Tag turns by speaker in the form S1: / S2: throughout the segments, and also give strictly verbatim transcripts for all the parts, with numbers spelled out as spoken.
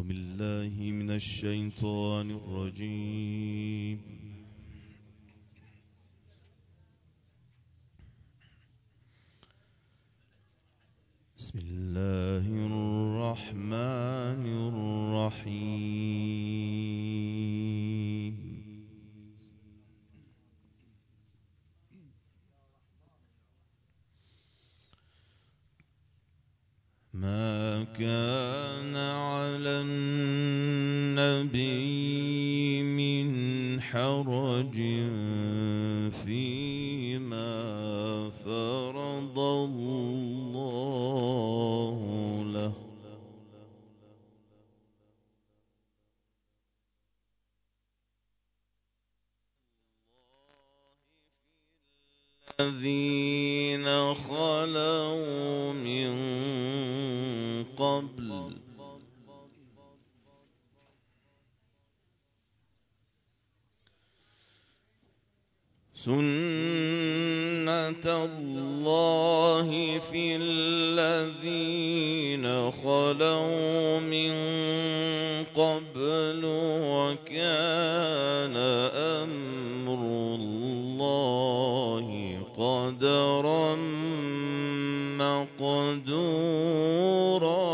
S1: أعوذ بالله من الشيطان الرجيم. بسم الله الرحمن الرحيم. ما كان على النبي من حرج فيما فرض الله له، الذين خلوا من قبل سنة الله في الذين خلوا من قبل، وكان أمر الله قدرا مقدورا.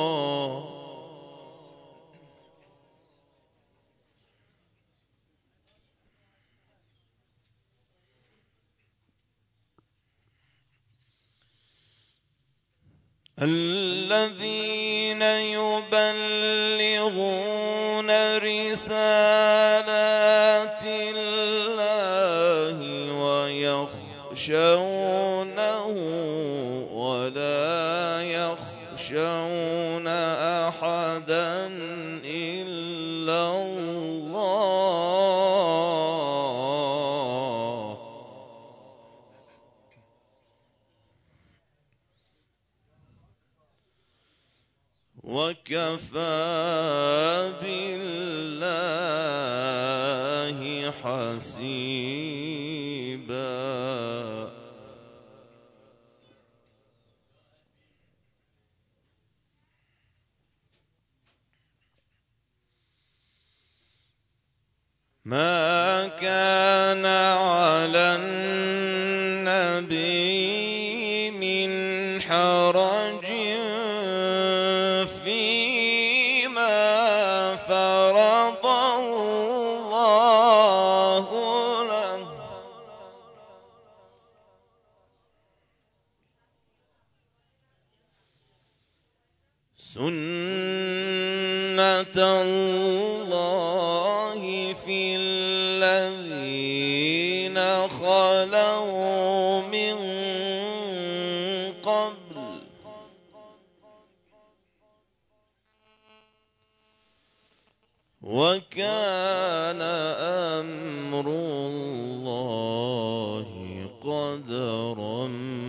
S1: الذين يبلغون رسالات الله ويخشونه ولا يخشون أحدا إلا الله، وكفى بالله حسيبا. ما كان على النبي من حرج فيما فرض الله له، سنة الله في الذين خلوا من قبل، وكان أمر الله قدرا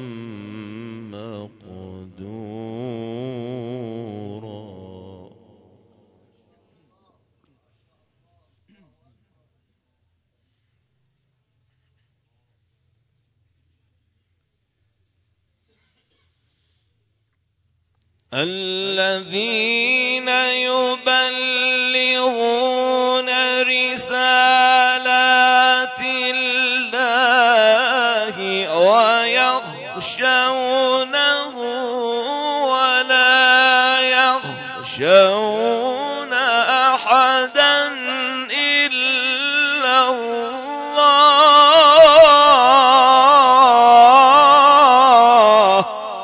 S1: مقدورا. الذين يبلغون رسالات الله ويخشونه ولا يخشون أحدا إلا الله،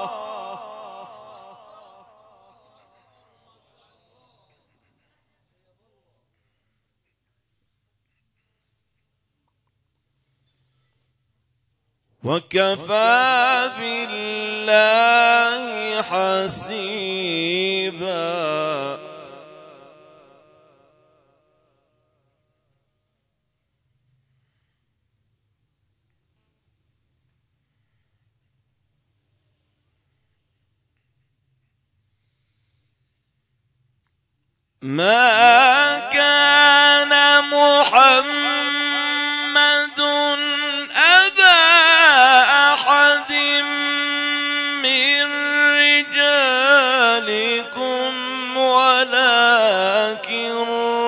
S1: وكفى بالله حسيبا. ما كان محمد أبا أحد من رجالكم ولا ولكن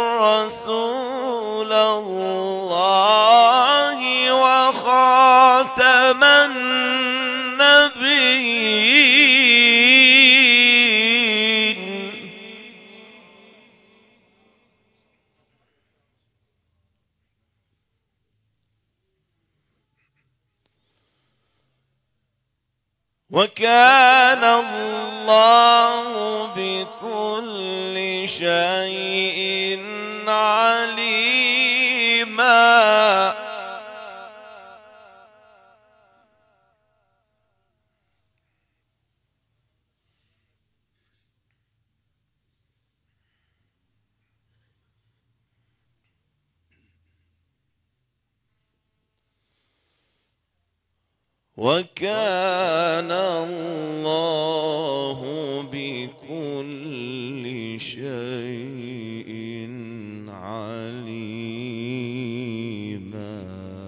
S1: رسول الله وخاتم النبيين. وكان الله بكل شيء عليما. وكان الله بكل شيء عليما.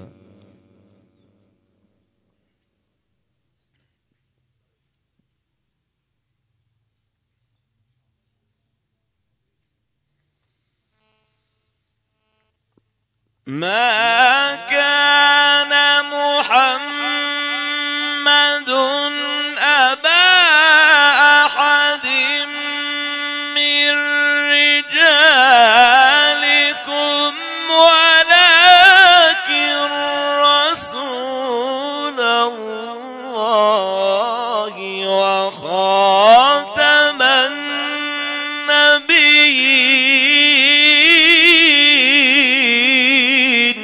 S1: ما كان محمد أبا أحد من رجالكم ولكن رسول الله وخاتم النبيين.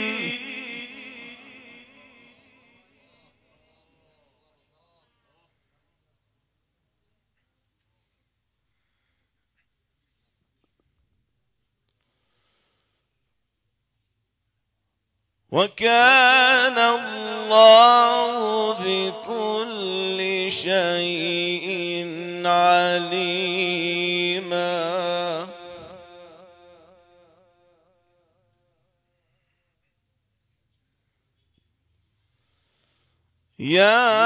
S1: وكان الله بكل شيء عليما. يا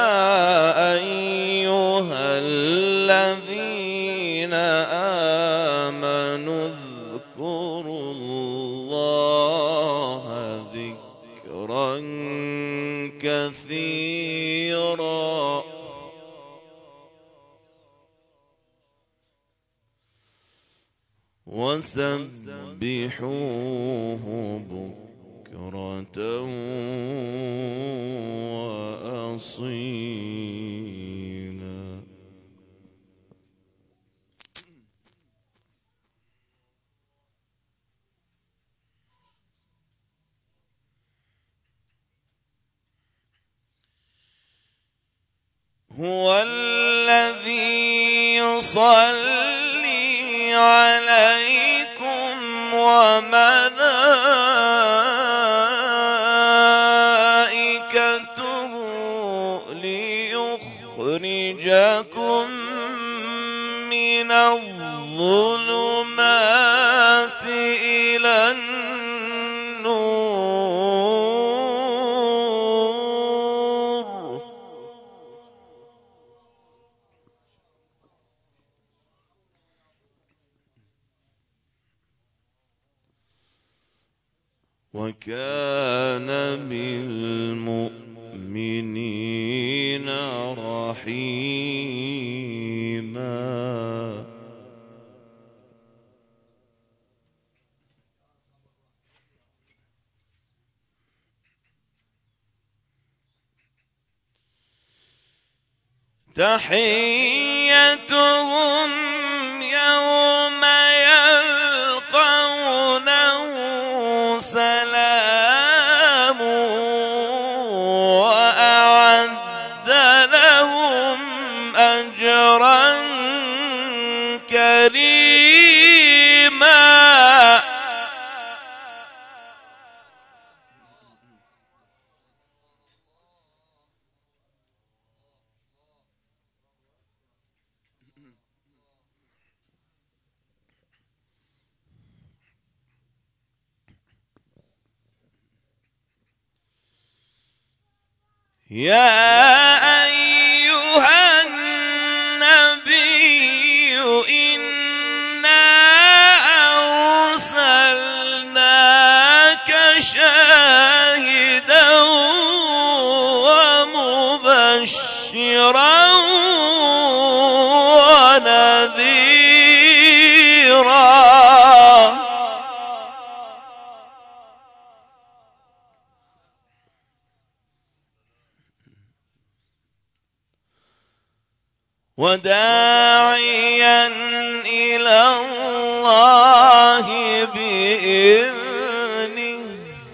S1: أيها الذين آمنوا اذكروا الله ذكرا كثيرا وسبحوه بكرة وأصيلا. هو الذي يصلي عليكم وملائكته ليخرجكم من الظلمات إلى النور. وكان بالمؤمنين رحيما. تحيتهم يوم يلقونه سلام وأعد لهم أجرا كريما. يا أيها النبي إنا وداعيا إلى الله بإذنه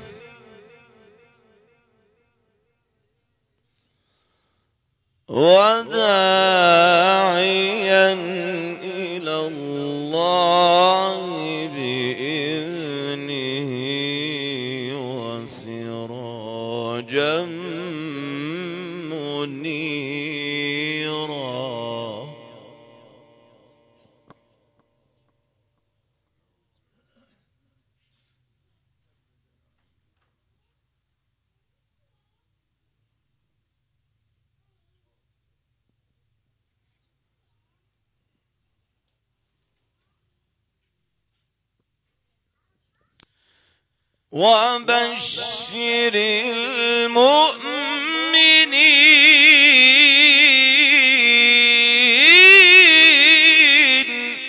S1: وداعيا إلى الله بإذنه وسراجا منيرا. وبشر المؤمنين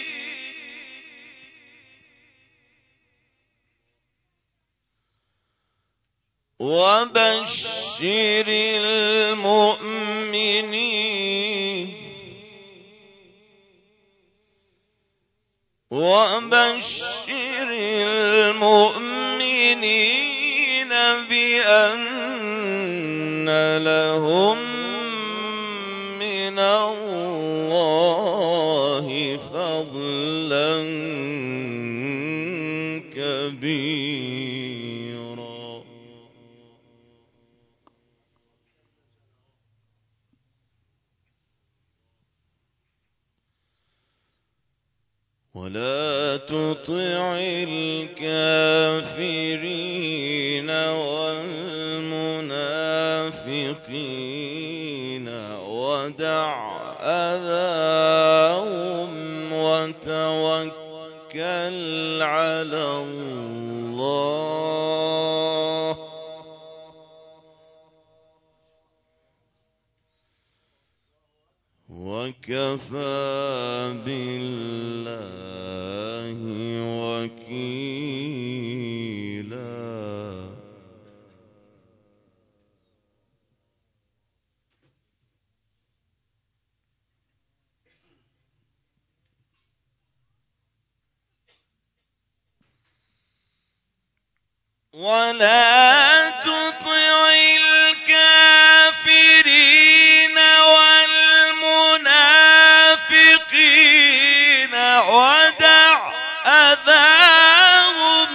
S1: وبشر المؤمنين وبشر المؤمنين بأن لهم من الله فضلا كبيرا. ولا تطع الكافرين والمنافقين ودع أذاهم وتوكل على الله وكفى بالله وكيلا. ولا تطع الكافرين والمنافقين ودع أذاهم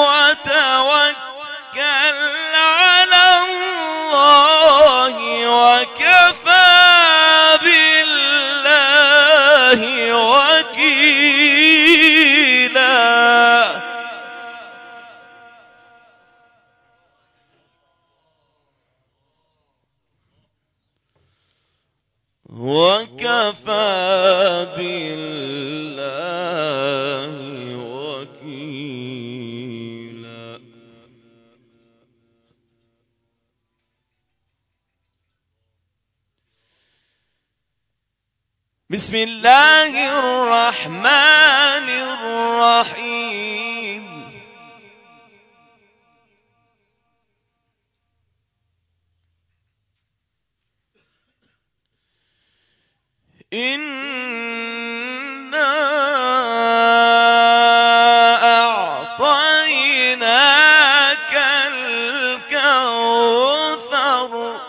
S1: وتوكل على الله وكفى بالله وكيلا. وكفى بالله وكيلا. بسم الله الرحمن الرحيم. إنا أعطيناك الكوثر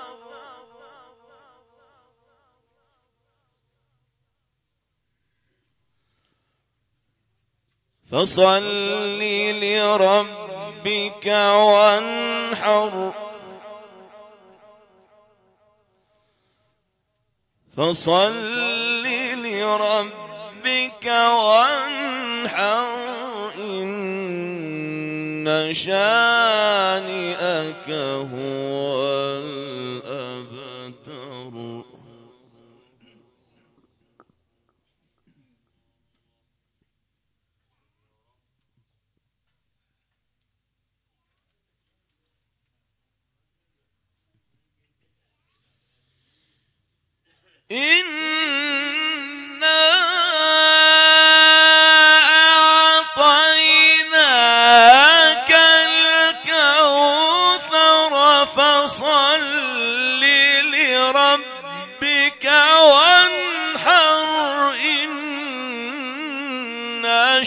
S1: فصل لربك وانحر فصل لربك وانحر إن شانئك هو الأبتر. إنا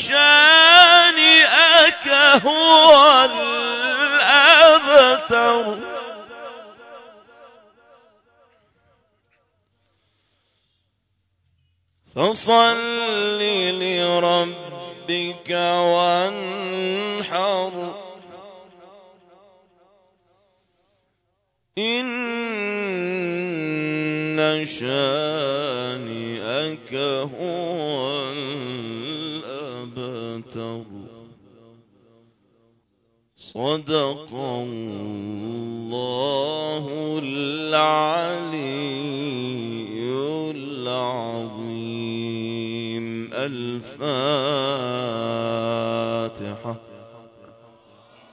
S1: شانئك هو الأبتر فصل لربك وانحر إن شانئك هو الأبتر صدق الله العلي العظيم. الفاتحة.